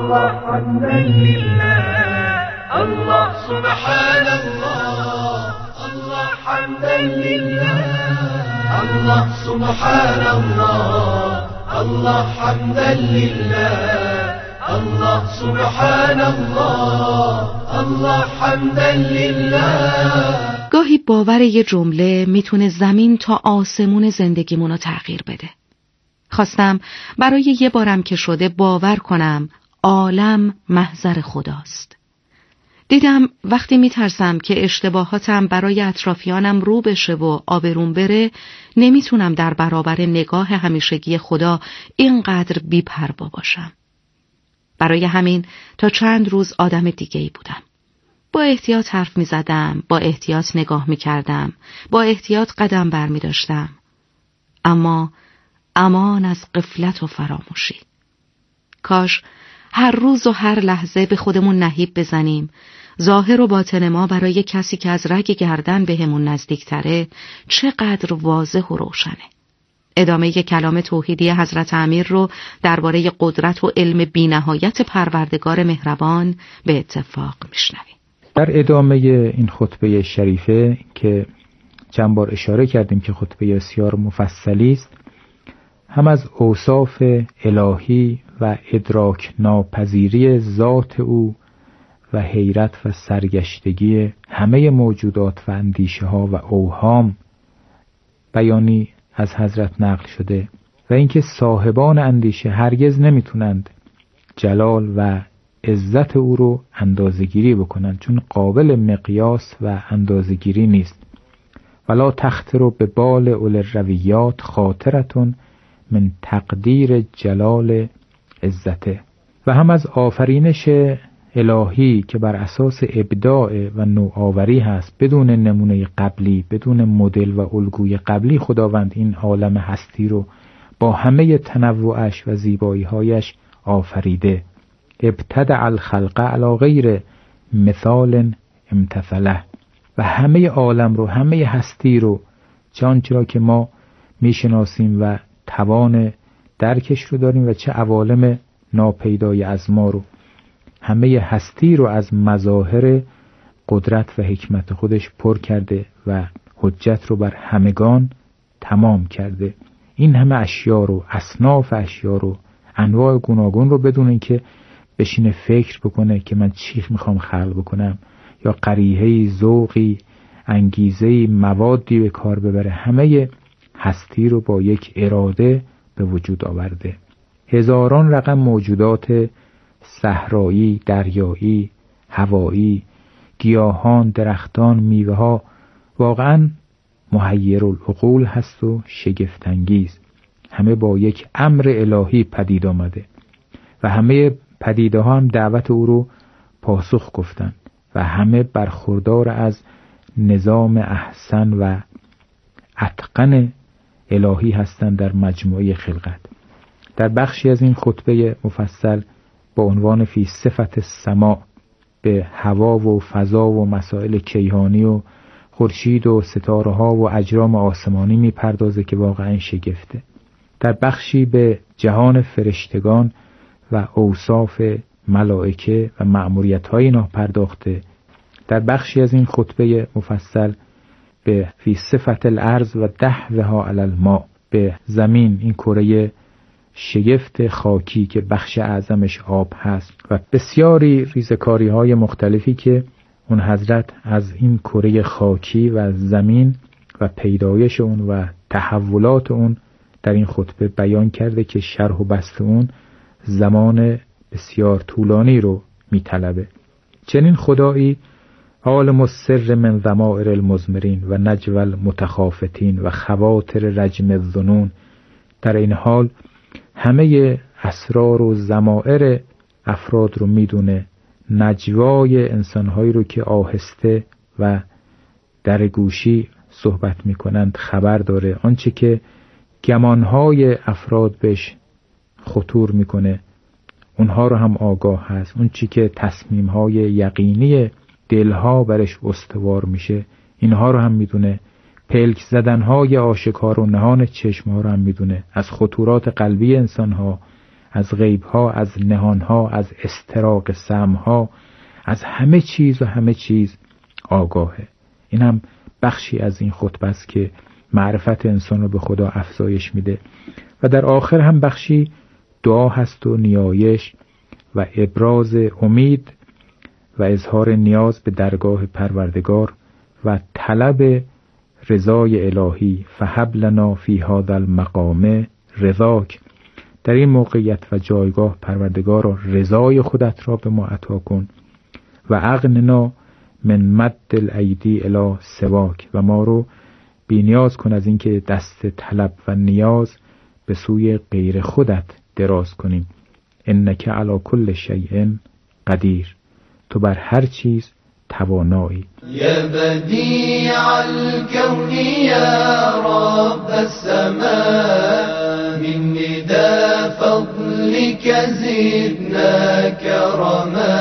الله حمدا لله الله سبحان الله الله حمدا لله الله سبحان الله الله حمدا لله الله سبحان الله الله حمدا لله. گاهی باور یه جمله میتونه زمین تا آسمون زندگیمونو تغییر بده. خواستم برای یه بارم که شده باور کنم عالم محضر خداست. دیدم وقتی میترسم که اشتباهاتم برای اطرافیانم رو بشه و آبروم بره، نمیتونم در برابر نگاه همیشگی خدا اینقدر بی‌پروا باشم. برای همین تا چند روز آدم دیگه‌ای بودم. با احتیاط حرف میزدم، با احتیاط نگاه میکردم، با احتیاط قدم برمیداشتم. اما امان از غفلت و فراموشی. کاش هر روز و هر لحظه به خودمون نهیب بزنیم ظاهر و باطن ما برای کسی که از رگ گردن بهمون نزدیکتره چقدر واضح و روشنه. ادامه کلام توحیدی حضرت امیر رو درباره قدرت و علم بی‌نهایت پروردگار مهربان به اتفاق میشنویم. در ادامه این خطبه شریفه که چند بار اشاره کردیم که خطبه بسیار مفصلی است، هم از اوصاف الهی و ادراک ناپذیری ذات او و حیرت و سرگشتگی همه موجودات و اندیشه ها و اوهام بیانی از حضرت نقل شده و اینکه صاحبان اندیشه هرگز نمیتونند جلال و عزت او رو اندازه‌گیری بکنند، چون قابل مقیاس و اندازه‌گیری نیست. ولا تخطر به بال اول الرویات خاطرتون من تقدیر جلال عزته. و هم از آفرینش الهی که بر اساس ابداع و نوآوری هست، بدون نمونه قبلی، بدون مدل و الگوی قبلی خداوند این عالم هستی رو با همه تنوعش و زیبایی‌هایش آفریده. ابتدع الخلق علی غیر مثال امتثله. و همه عالم رو، همه هستی رو، چه را که ما میشناسیم و توان درکش رو داریم و چه عوالم ناپیدای از ما رو، همه هستی رو از مظاهر قدرت و حکمت خودش پر کرده و حجت رو بر همگان تمام کرده. این همه اشیا رو، اصناف اشیا رو، انواع گوناگون رو بدون اینکه بشینه فکر بکنه که من چی میخوام خلق بکنم یا قریحه‌ای، ذوقی، انگیزه‌ای، موادی به کار ببره، همه هستی رو با یک اراده به وجود آورده. هزاران رقم موجودات صحرایی، دریایی، هوایی، گیاهان، درختان، میوه‌ها واقعاً محیر العقول هست و شگفت‌انگیز. همه با یک امر الهی پدید آمده و همه پدیده ها هم دعوت او رو پاسخ گفتن و همه برخوردار از نظام احسن و اتقن الهی هستند در مجموعه خلقت. در بخشی از این خطبه مفصل با عنوان فی صفت السماء به هوا و فضا و مسائل کیهانی و خورشید و ستاره ها و اجرام آسمانی می پردازه که واقعا شگفته. در بخشی به جهان فرشتگان و اوصاف ملائکه و مأموریت های اینا پرداخته. در بخشی از این خطبه مفصل به فی صفت الارض و دحوها علی الماء به زمین، این کره شگفت خاکی که بخش اعظمش آب هست و بسیاری ریزکاری های مختلفی که اون حضرت از این کره خاکی و زمین و پیدایش اون و تحولات اون در این خطبه بیان کرده که شرح و بسط اون زمان بسیار طولانی رو میطلبه. چنین خدایی عالم السر من ضمائر المضمرین و نجوى المتخافتین و خواطر رجم الظنون، در این حال همه اسرار و ضمائر افراد رو میدونه، نجوای انسانهایی رو که آهسته و در گوشی صحبت میکنند خبر داره، آنچه که گمانهای افراد بهش خطور میکنه اونها رو هم آگاه هست، اون چی که تصمیمهای یقینی دلها برش استوار میشه اینها رو هم میدونه، پلک زدنهای آشکار و نهان چشمها رو هم میدونه، از خطورات قلبی انسانها، از غیبها، از نهانها، از استراق سمها، از همه چیز و همه چیز آگاهه. این هم بخشی از این خطبه است که معرفت انسان رو به خدا افزایش میده و در آخر هم بخشی دعا هست و نیایش و ابراز امید و اظهار نیاز به درگاه پروردگار و طلب رضای الهی. فهب لنا فی هذا المقام رضاک، در این موقعیت و جایگاه پروردگارا رضای خودت را به ما عطا کن. و اغننا من مد الایدی الی سواک، و ما رو بی‌نیاز کن از اینکه دست طلب و نیاز به سوی غیر خودت دراز کنیم. انک علی کل شیء قدیر، تو بر هر چیز توانایی. یا بدیع الکون یا رب السماء من نداء فضلك زدنا کرما،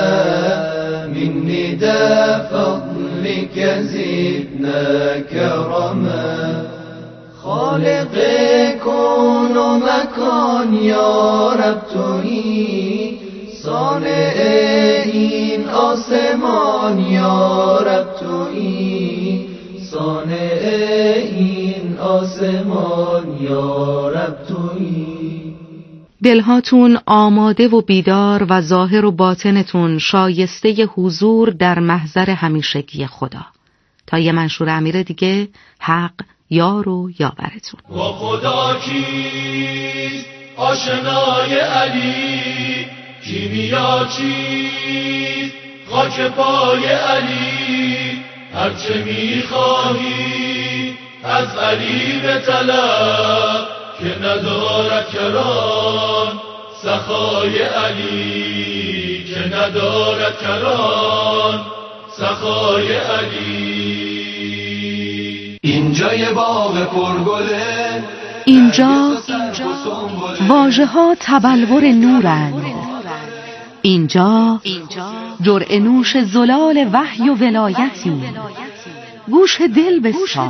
من نداء فضلك زدنا کرما. خالق کون و مکان یا رب تویی، صانع این آسمان یا رب تویی، صانع این آسمان یا رب تویی. دلهاتون آماده و بیدار و ظاهر و باطنتون شایسته حضور در محضر همیشگی خدا. تا یه منشور امیر دیگه، حق یار و یاورتون. و خدا کیست آشنای علی، کیمیا چیست خاک پای علی، هرچه میخواهی از علی بطلب که ندارد کران سخای علی، که ندارد کران سخای علی. اینجا یه باغ پرگله، اینجا واژه ها تبلور نورند، اینجا جرعه نوش زلال وحی و ولایتی، گوش دل بسپار.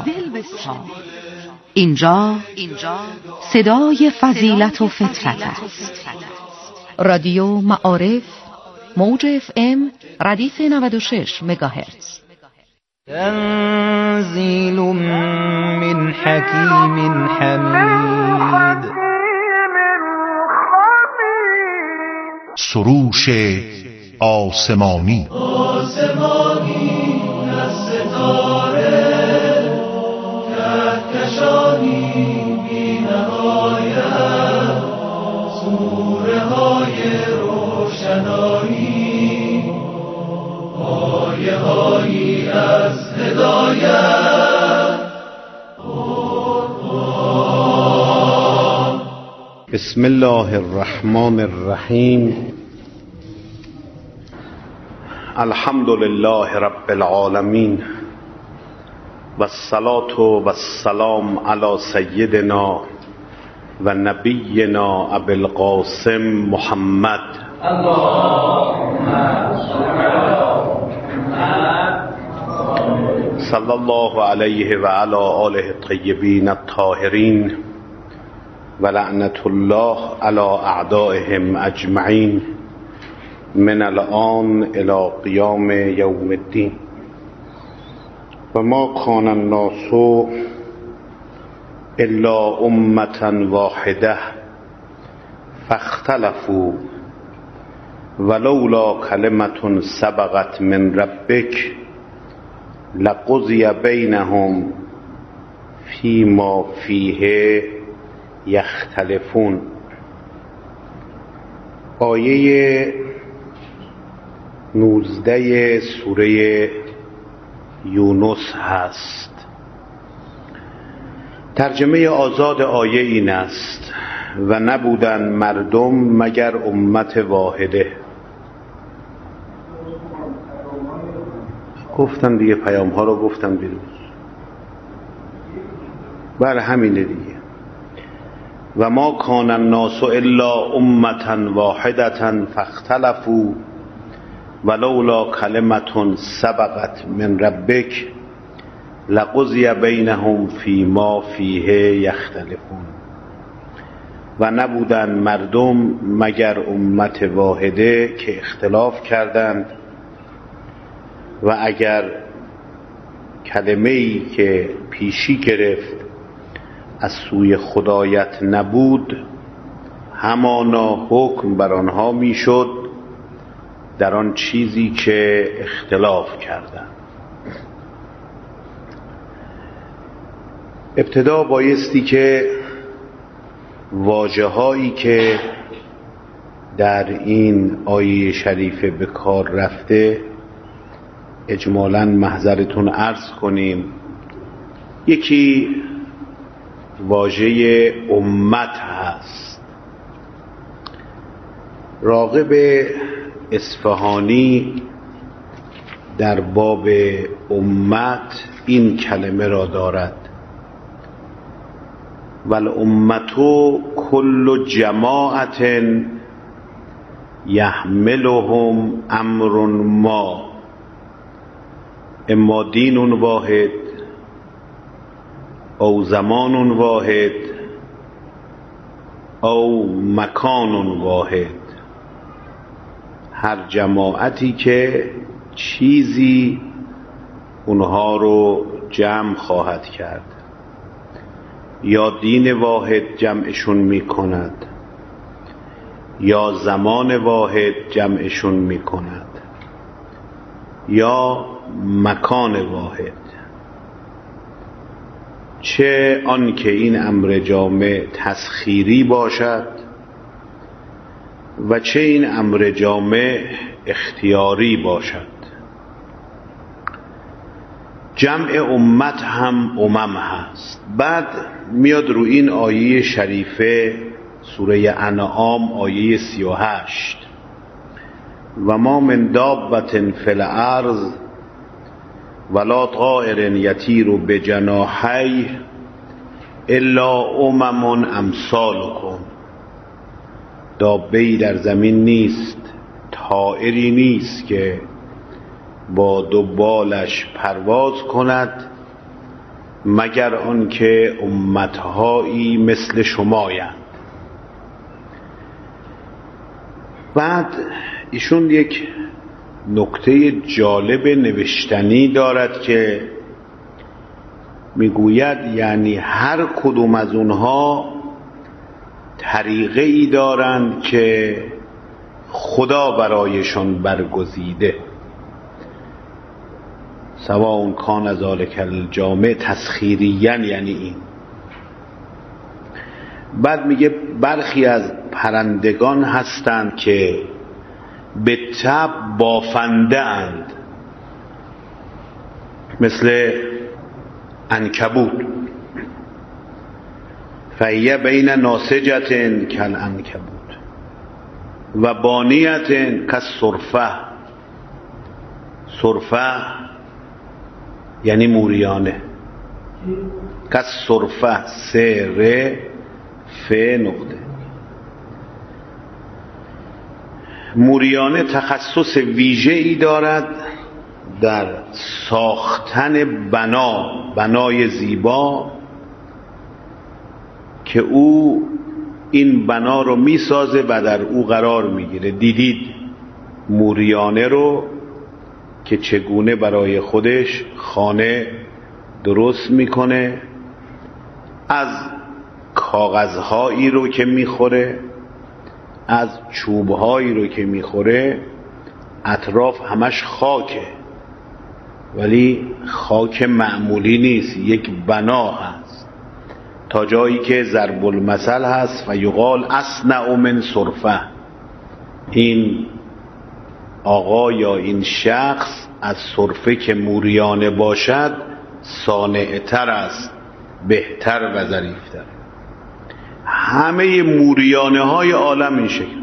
اینجا صدای فضیلت و فطرت است. رادیو معارف، موج FM ردیف 96 مگاهرتز. تنزیل من حکیم حمید. سروش آسمانی آسمانی از ستاره، کهکشانی بی نهایت، سوره های روشنایی، آیه هایی از هدایت. بسم الله الرحمن الرحیم. الحمد لله رب العالمین و الصلاة و السلام علی سیدنا و نبینا ابی القاسم محمد. صلی الله علیه و علی آله الطیبین الطاهرین و لعنت الله علی اعدائهم اجمعین من الان الی قیام یوم الدین. و ما کان الناس الا امة واحده فاختلفوا ولولا کلمة سبقت من ربک لقضی بینهم فیما فیه یختلفون. آیه 19 سوره یونس هست. ترجمه آزاد آیه این است: و نبودن مردم مگر امت واحده. گفتم دیگه، پیام ها رو گفتم دیروز، بر همینه دیگه. و ما کان الناس الا امة واحدة فاختلفوا ولولا کلمة سبقت من ربک لقضی بینهم فیما فیه یختلفون. و نبودند مردم مگر امت واحده که اختلاف کردند و اگر کلمه‌ای که پیشی گرفت از سوی خدایت نبود همانا حکم بر آنها میشد در آن چیزی که اختلاف کردند. ابتدا بایستی که واژه‌هایی که در این آیه شریفه به کار رفته اجمالاً محضرتون عرض کنیم. یکی واژه امت هست. راغب اصفهانی در باب امت این کلمه را دارد: والامة کل جماعت یحملهم امر ما، اما دین واحد او زمان واحد او مکان واحد. هر جماعتی که چیزی اونها رو جمع خواهد کرد، یا دین واحد جمعشون می کند یا زمان واحد جمعشون می کند یا مکان واحد. چه آن که این امر جامع تسخیری باشد و چه این امر جامع اختیاری باشد. جمع امت هم امم هست. بعد میاد رو این آیه شریفه سوره انعام آیه 38: و ما من دابة فی الارض ولا طائر یطیر بجناحیه الا امم امثالکم. دابه‌ای در زمین نیست، طائری نیست که با دو بالش پرواز کند مگر آنکه امتهایی مثل شمایند. بعد ایشون یک نکته جالب نوشتنی دارد که میگوید یعنی هر کدوم از اونها طریقه ای دارند که خدا برایشان برگزیده، سواء کان ذلک الجامع تسخیریاً، یعنی این. بعد میگه برخی از پرندگان هستند که به طبع بافنده اند، مثل عنکبوت. فهی بین ناسجة کالعنکبوت و بانیة کالصرفة. صرفه یعنی موریانه. کالصرفة سر ف نقطه. موریانه تخصص ویژه‌ای دارد در ساختن بنای زیبا که او این بنا رو میسازه و در او قرار میگیره. دیدید موریانه رو که چگونه برای خودش خانه درست میکنه، از کاغذهایی رو که میخوره، از چوبهایی رو که میخوره، اطراف همش خاکه، ولی خاک معمولی نیست، یک بنا هست، تا جایی که ضرب المثل هست و یقال اصنع من صرفه. این آقا یا این شخص از صرفه که موریانه باشد صانع‌تر است، بهتر و ظریفتر. همه موریانه های عالم این شکل.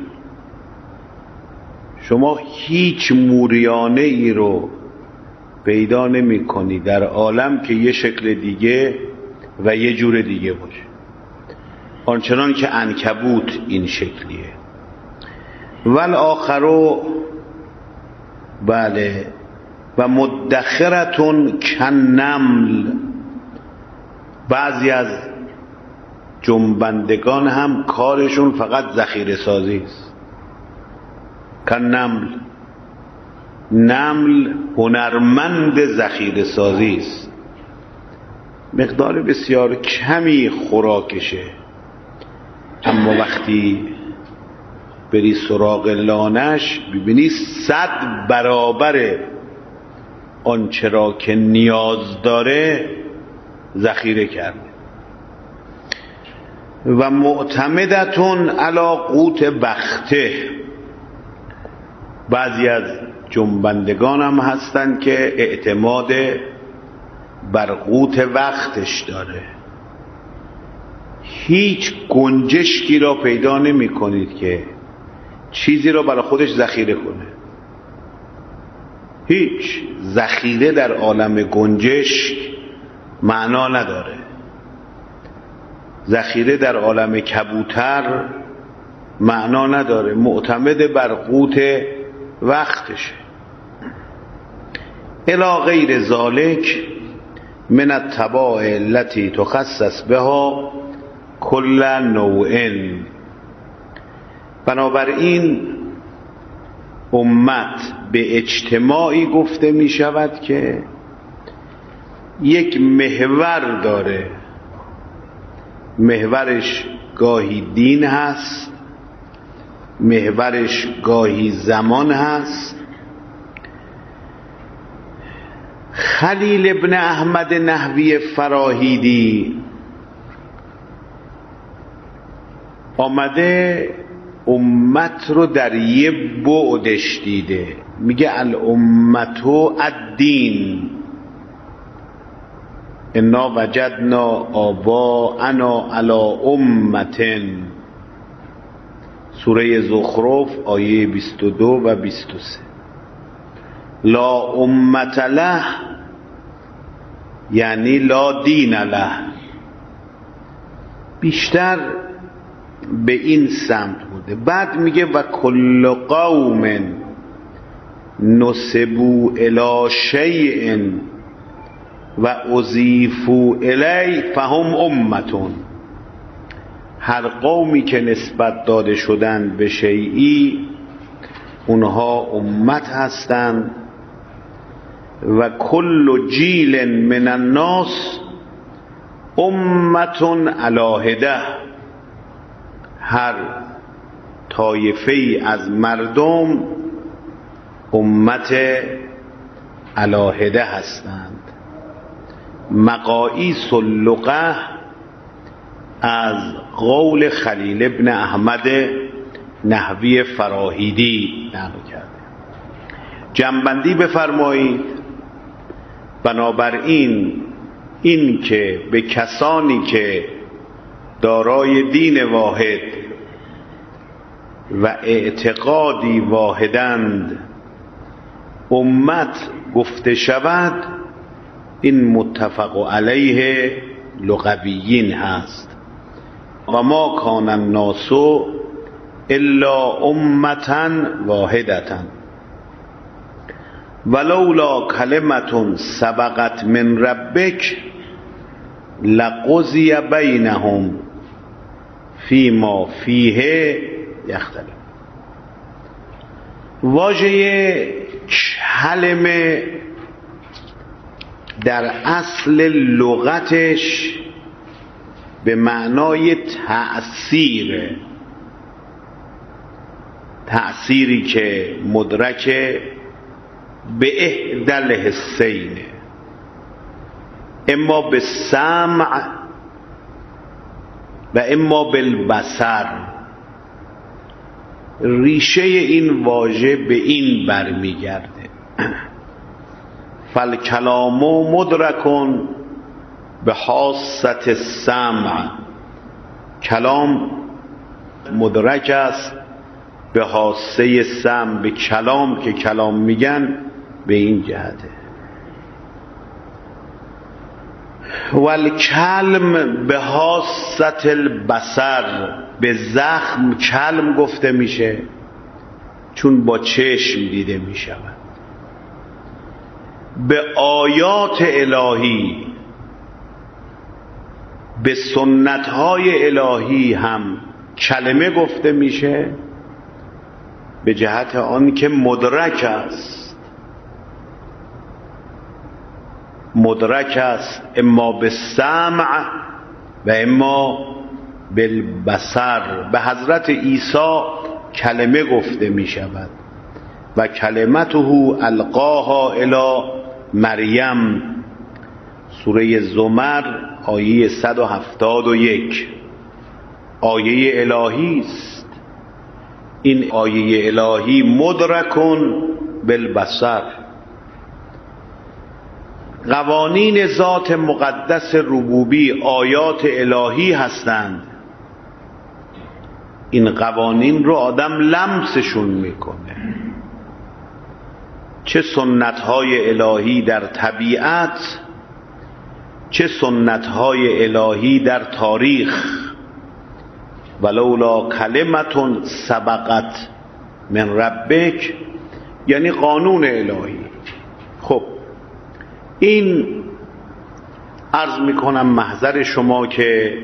شما هیچ موریانه ای رو پیدا نمی کنی در عالم که یه شکل دیگه و یه جور دیگه باشه، آنچنان که عنکبوت این شکلیه. والآخرو، بله، و مدخرتون کنمل. بعضی از جنبندگان هم کارشون فقط ذخیره سازی است. نمل هنرمند ذخیره سازی است. مقدار بسیار کمی خوراکشه، اما وقتی بری سراغ لانش ببینی 100 برابر آنچه را که نیاز داره ذخیره کرده. و معتمدتون علی قوت بخته، بعضی از جنبندگان هم هستن که اعتماد بر قوت وقتش داره. هیچ گنجشکی را پیدا نمی کنید که چیزی را برای خودش ذخیره کنه. هیچ ذخیره در عالم گنجشک معنا نداره. ذخیره در عالم کبوتر معنا نداره. معتمد بر قوت وقتشه. الی غیر ذالک من التباع التي تخصص بها کل نوع. بنابراین امت به اجتماعی گفته می شود که یک محور داره. محورش گاهی دین هست، محورش گاهی زمان هست. خلیل ابن احمد نحوی فراهیدی آمده امت رو در یه بعدش دیده. میگه الامتو الدین، انا وجدنا آباءنا علی امتن، سوره زخرف آیه 22 و 23. لا امت له یعنی لا دین له. بیشتر به این سمت بوده. بعد میگه و کل قوم نسبوا الی شیء و اضیفوا الی فهم امتون. هر قومی که نسبت داده شدن به شیئی اونها امت هستند. و کل جیل من الناس امتون علی هده. هر طایفه‌ای از مردم امت علی هده هستند. مقاییس اللغه از قول خلیل ابن احمد نحوی فراهیدی نقل کرده. جمع‌بندی بفرمایید. بنابراین این که به کسانی که دارای دین واحد و اعتقادی واحدند امت گفته شود، این متفق علیه لغویین هست. و ما کان الناس الا امتا واحدتا ولولا کلمة سبقت من ربک لقضی بینهم فیما فیه یختلف. واژه کلمه در اصل لغتش به معنای تأثیر، تأثیری که مدرک به احدل حسین، اما به سمع و اما بالبصر. ریشه این واژه به این برمیگرده. فالکلام مدرکون به حاسة السمع. کلام مدرک است به حاسه سمع. به کلام که کلام میگن به این جهته. والکلم به حاسة البصر. به زخم کلم گفته میشه چون با چشم دیده میشود. به آیات الهی، به سنت‌های الهی هم کلمه گفته میشه، به جهت آن که مدرک است، مدرک است اما به سمع و اما بالبصر. به حضرت عیسی کلمه گفته می شود و کلمته القاها الی مریم، سوره زمر آیه 171. آیه الهی است. این آیه الهی مدرکن بالبصر. قوانین ذات مقدس ربوبی آیات الهی هستند. این قوانین رو آدم لمسشون میکنه. چه سنت‌های الهی در طبیعت، چه سنت‌های الهی در تاریخ. ولولا کلمة سبقت من ربک، یعنی قانون الهی. خب این عرض میکنم محضر شما که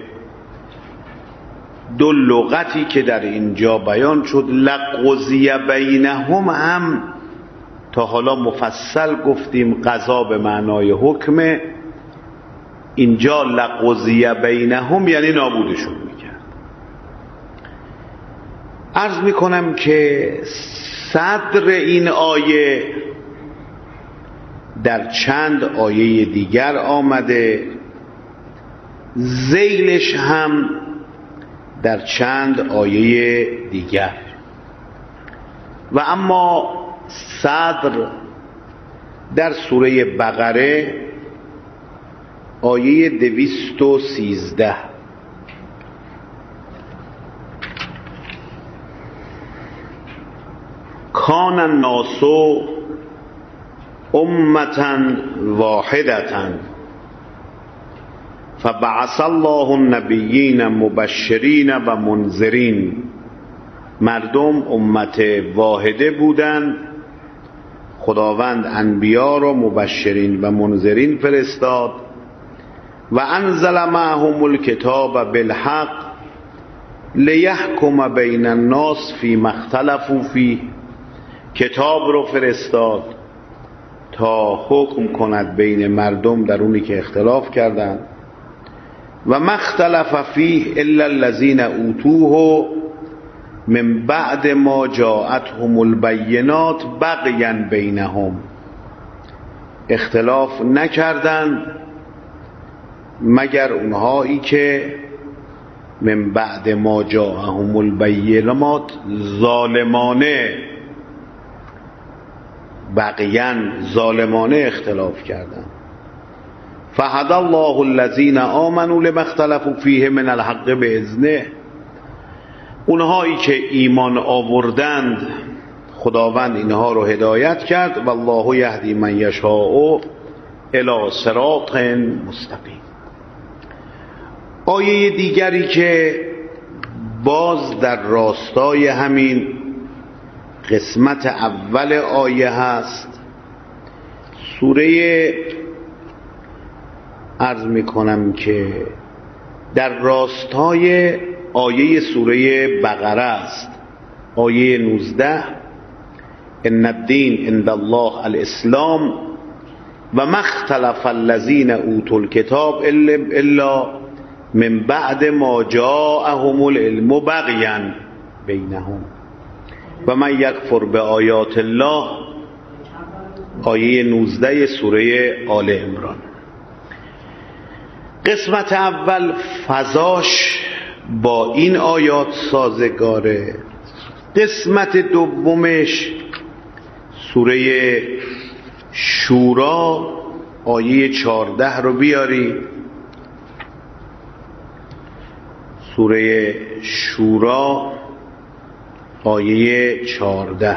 دو لغتی که در اینجا بیان شد، لقضی بینهم، هم تا حالا مفصل گفتیم قضا به معنای حکمه. اینجا لقضی بینهم یعنی نابودشون میکرد. عرض میکنم که صدر این آیه در چند آیه دیگر آمده، ذیلش هم در چند آیه دیگر. و اما صدر در سوره بقره آیه 213: کان الناس امة واحدة فبعث الله النبیین مبشرین و منذرین. مردم امت واحده بودند، خداوند انبیا را مبشرین و منذرین فرستاد. و انزل معهم الکتاب بالحق لیحکم بین الناس فیما اختلفوا فیه. کتاب رو فرستاد تا حکم کند بین مردم در اونی که اختلاف کردند. و ما اختلف فیه الا الذین اوتوه من بعد ما جاءتهم البینات بغیا بینهم. اختلاف نکردند مگر اونهایی که من بعد ما جاءهم البینات ظالمانه، بغیا ظالمانه اختلاف کردند. فهدی الله الذین آمنوا لما اختلفوا فیه من الحق باذنه. اونهایی که ایمان آوردند خداوند اینها رو هدایت کرد. والله یهدی من یشاء الی صراط مستقیم. آیه دیگری که باز در راستای همین قسمت اول آیه هست، سوره عرض میکنم که در راستای آیه سوره بقره است، آیه 19: ان الدین عند الله الاسلام و ما اختلف الذین اوتوا الکتاب الا من بعد ما جاءهم العلم بغیا بینهم و من یکفر بآیات الله، آیه 19 سوره آل عمران. قسمت اول فضاش با این آیات سازگاره. قسمت دومش سوره شورا آیه 14 رو بیاری. سوره شورا آیه 14: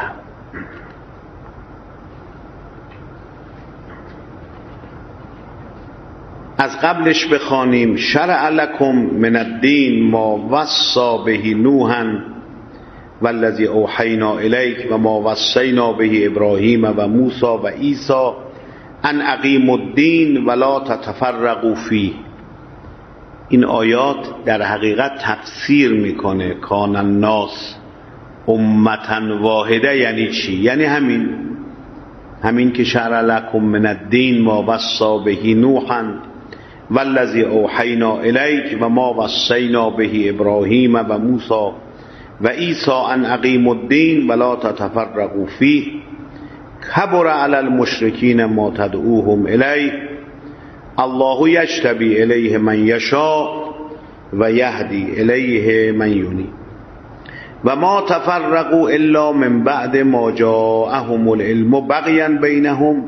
از قبلش بخوانیم: شرع لکم من الدین ما وصی به نوحا والذی اوحینا الیک و ما وصینا به ابراهیم و موسی و عیسی ان اقیموا الدین ولا تتفرقوا فیه. این آیات در حقیقت تفسیر میکنه کان الناس امتا واحده یعنی چی؟ یعنی همین که شرع لکم من الدین ما وصی به نوحا والذی اوحینا الیک و ما وصینا به ابراهیم و موسی و عیسی ان اقیموا الدین ولا تتفرقوا فیه کبر علی المشرکین ما تدعوهم الیه الله یجتبی الیه من یشاء و یهدی الیه من ینیب و ما تفرقوا الا من بعد ما جاءهم العلم بغیا بینهم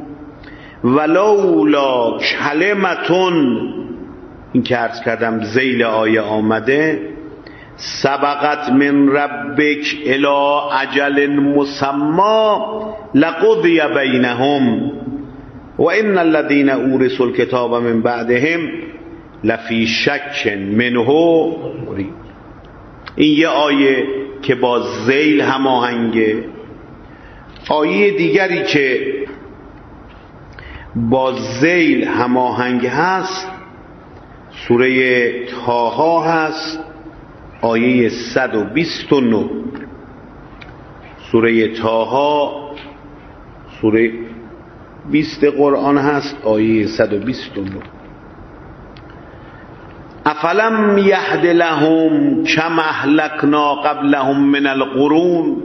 ولولا کلمتون، این که عرض کردم ذیل آیه آمده، سبقت من ربک الی اجل مسمی لقضی بینهم و ان الذین اورثوا الکتاب من بعدهم لفی شک منه مریب. این یه آیه که با ذیل هماهنگه. آیه دیگری که با ذیل هماهنگ هست سوره طه هست، آیه 129. سوره طه سوره 20 قرآن هست، آیه 129. افلم یهد لهم کم اهلکنا قبلهم من القرون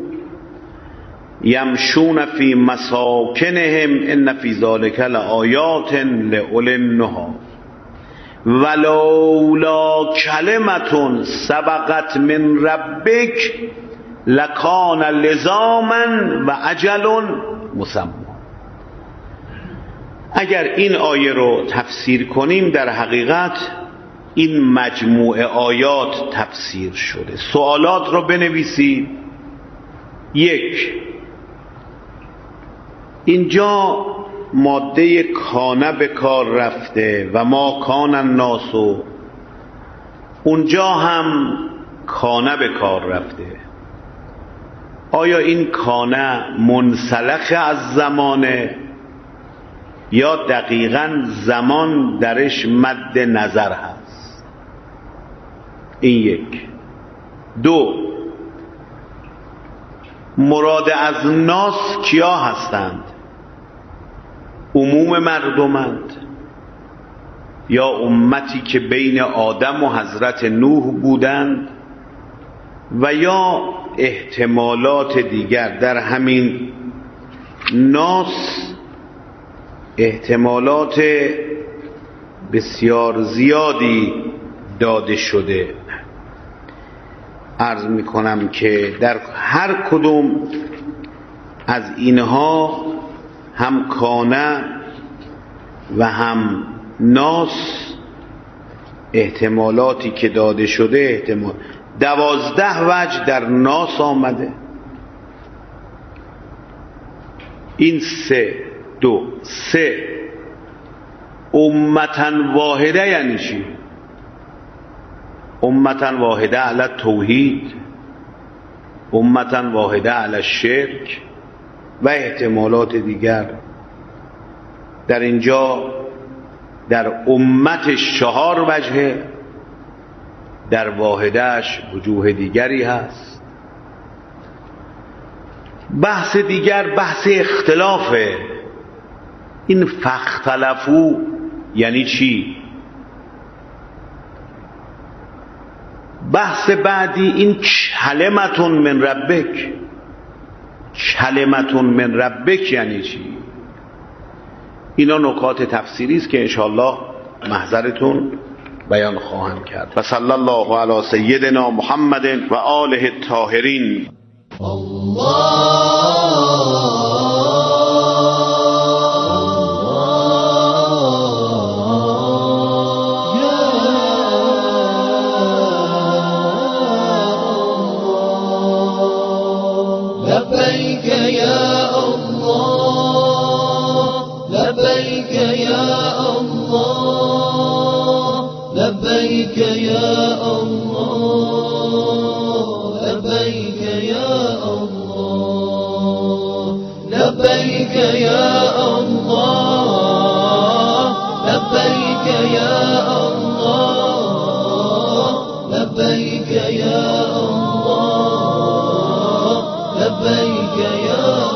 یمشون فی مساکنهم ان فی ذلک لآیات لأولی النهی ولولا کلمة سبقت من ربک لکان لزاما و اجل مسمی. اگر این آیه رو تفسیر کنیم در حقیقت این مجموعه آیات تفسیر شده. سوالات رو بنویسید. 1. اینجا ماده کانه به کار رفته و ما کان الناس، اونجا هم کانه به کار رفته. آیا این کانه منسلخ از زمانه یا دقیقاً زمان درش مد نظر هست؟ این 1. 2. مراد از ناس کیا هستند؟ عموم مردمند یا امتی که بین آدم و حضرت نوح بودند و یا احتمالات دیگر؟ در همین ناس احتمالات بسیار زیادی داده شده. عرض میکنم که در هر کدوم از اینها هم کانه و هم ناس احتمالاتی که داده شده 12 وجه در ناس آمده. این 3 امتا واحده یعنی چی؟ امتا واحده علی توحید، امتا واحده علی شرک و احتمالات دیگر. در اینجا در امتش 4 وجهه، در واحدهش وجوه دیگری هست. بحث دیگر بحث اختلافه. این فاختلفو یعنی چی؟ بحث بعدی این کلمتون من ربک، کلمتون من ربک یعنی چی؟ اینا نکات تفسیری است که انشاءالله محضرتون بیان خواهم کرد. و صلی الله علی سیدنا محمد و آله الطاهرین. لبيك يا الله لبيك يا الله لبيك يا